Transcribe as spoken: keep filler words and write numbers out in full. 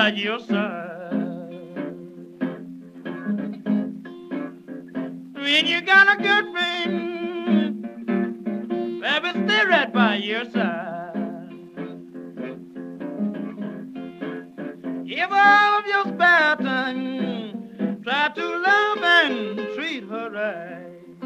by your side. When you got a good friend, baby, stay right by your side. Give all of your spare time, try to love and treat her right.